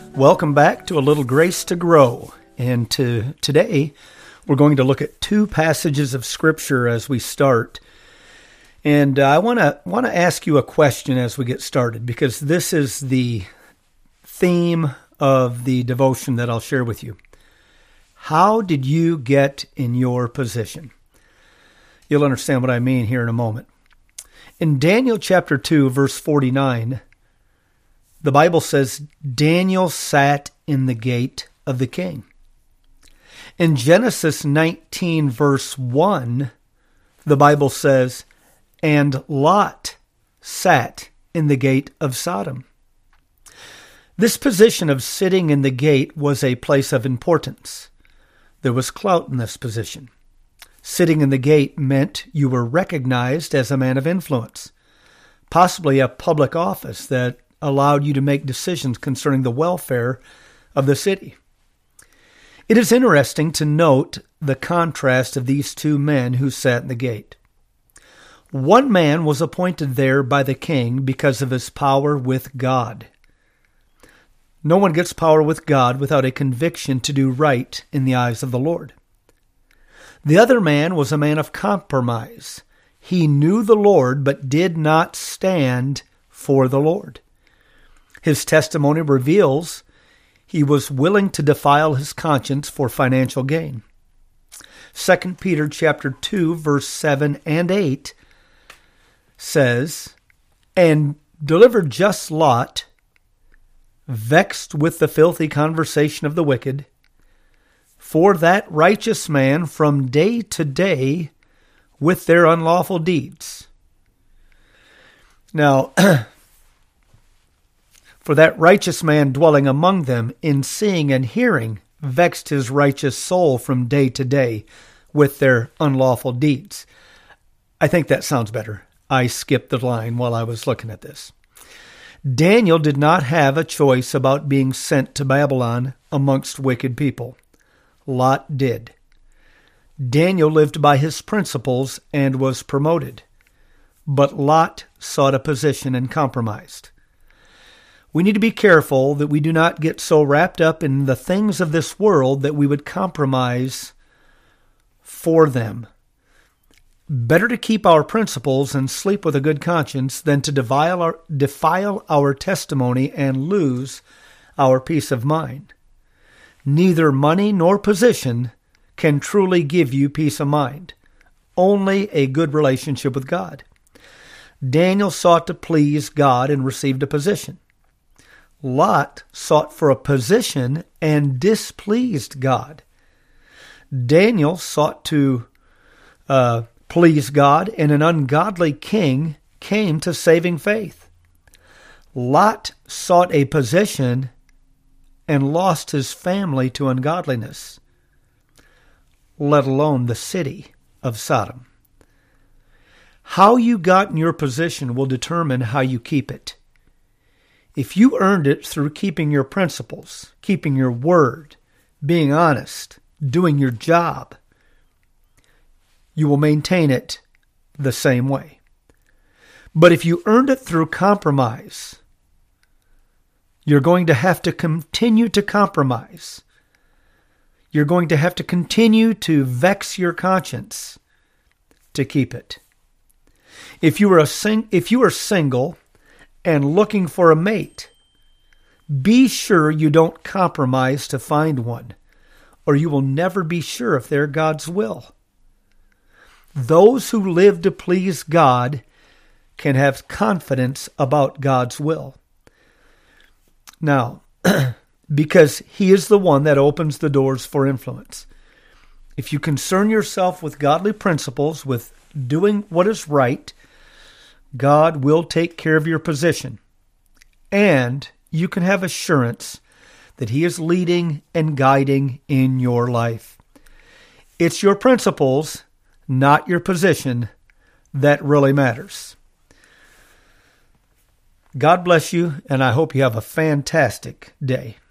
Welcome back to A Little Grace to Grow. And today, we're going to look at two passages of Scripture as we start. And I want to ask you a question as we get started, because this is the theme of the devotion that I'll share with you. How did you get in your position? You'll understand what I mean here in a moment. In Daniel chapter 2, verse 49, the Bible says, Daniel sat in the gate of the king. In Genesis 19, verse 1, the Bible says, and Lot sat in the gate of Sodom. This position of sitting in the gate was a place of importance. There was clout in this position. Sitting in the gate meant you were recognized as a man of influence, possibly a public office that allowed you to make decisions concerning the welfare of the city. It is interesting to note the contrast of these two men who sat in the gate. One man was appointed there by the king because of his power with God. No one gets power with God without a conviction to do right in the eyes of the Lord. The other man was a man of compromise. He knew the Lord, but did not stand for the Lord. His testimony reveals he was willing to defile his conscience for financial gain. 2 Peter chapter 2, verse 7 and 8 says, and delivered just Lot, vexed with the filthy conversation of the wicked, for that righteous man from day to day with their unlawful deeds. Now, for that righteous man dwelling among them in seeing and hearing vexed his righteous soul from day to day with their unlawful deeds. I think that sounds better. I skipped the line while I was looking at this. Daniel did not have a choice about being sent to Babylon amongst wicked people. Lot did. Daniel lived by his principles and was promoted. But Lot sought a position and compromised. We need to be careful that we do not get so wrapped up in the things of this world that we would compromise for them. Better to keep our principles and sleep with a good conscience than to defile our testimony and lose our peace of mind. Neither money nor position can truly give you peace of mind. Only a good relationship with God. Daniel sought to please God and received a position. Lot sought for a position and displeased God. Daniel sought to please God, and an ungodly king came to saving faith. Lot sought a position and lost his family to ungodliness, let alone the city of Sodom. How you got in your position will determine how you keep it. If you earned it through keeping your principles, keeping your word, being honest, doing your job, you will maintain it the same way. But if you earned it through compromise, you're going to have to continue to compromise. You're going to have to continue to vex your conscience to keep it. If you are single and looking for a mate, be sure you don't compromise to find one, or you will never be sure if they're God's will. Those who live to please God can have confidence about God's will. Now, because He is the one that opens the doors for influence. If you concern yourself with godly principles, with doing what is right, God will take care of your position. And you can have assurance that He is leading and guiding in your life. It's your principles, not your position, that really matters. God bless you, and I hope you have a fantastic day.